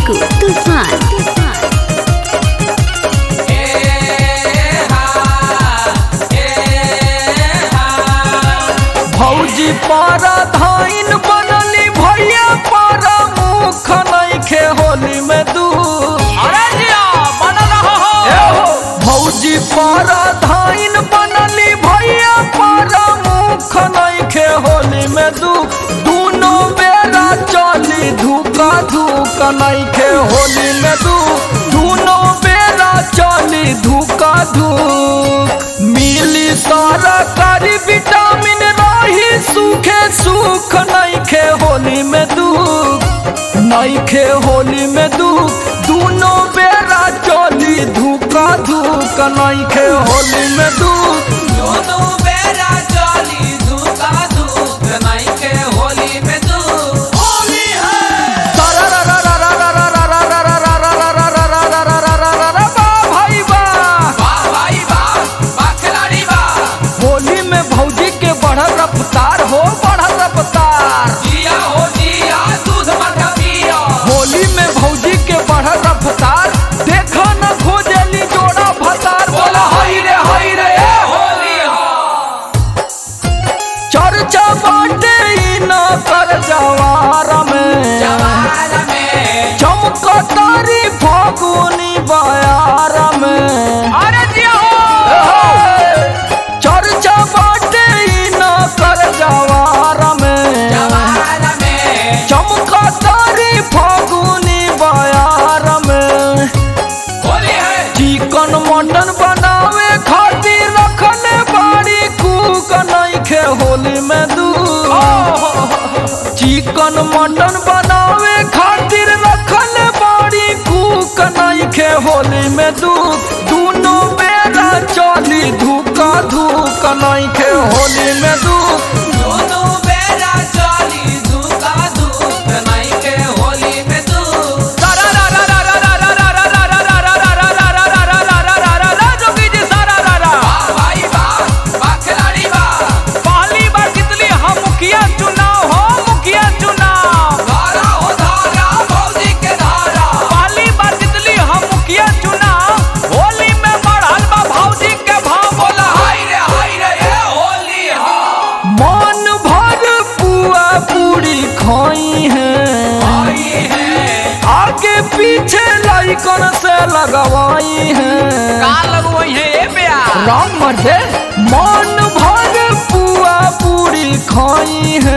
टिंकू तूफान। भौजी पारा धाइन बनली भैया पारा मुख नइखे होली में दूध। अरे जिया बनल हो भौजी पारा धाइन बनली भैया पारा मुख नइखे होली में दूध। दोनों बेरा चली धूका धूका नइखे होली में दूध। दोनों बेरा चली धूका धूक। मिली सारा कारी विटामिन रही सूखे सुख नइखे होली में दुख। नइखे होली में दुख दोनों बेरा चली धूका धूक नइखे होली में दुख। दोनों बेरा चली धूका धूक नइखे होली में दूध। होली है भाई भाई बा खिलाड़ी बा। होली में भौजी के बढ़ल रफ्तार हो बढ़ल रफ्तार। जिया हो जिया दूध मत पिया। होली में भौजी के बढ़ल रफ्तार देखा न खोजली जोड़ा भतार। बोला हाय रे होली हो चर्चा बाटे ई न कर जवार में। जवार में चमकतारी फागुनी बयार में। अरे जिया हो चर्चा बाटे ई न कर जवार में। जवार में चमकतारी फागुनी बयार में। होली है चिकन मटन बनावे खातिर रखले बाड़ी कूक नइखे होली में दूध। चिकन मटन बनावे खातिर रखले बाड़ी कूक नइखे होली में दूध। दोनों बेरा चली धूका धूक नइखे होली में दूध। दोनों बेरा चली धूका धूक नइखे होली में दूध। जोगी जी सारा रारा भाई बा खिलाड़ी बा। पहली बार कितनी हम मुखिया चुनाव हो मुखिया चुनाव। धारा हो धारा भौजी के धारा। पहली बार कितनी हम मुखिया चुनाव। होली में बढ़ल बा भौजी के भाव। बोला हाय रे ये होली हो मन भर पुआ पूरी खाई है। आई है आगे पीछे लाइकन से लगवाई है। का लगवई है ए प्यार। राम मर्दे मन भर पुआ पूरी खाई है।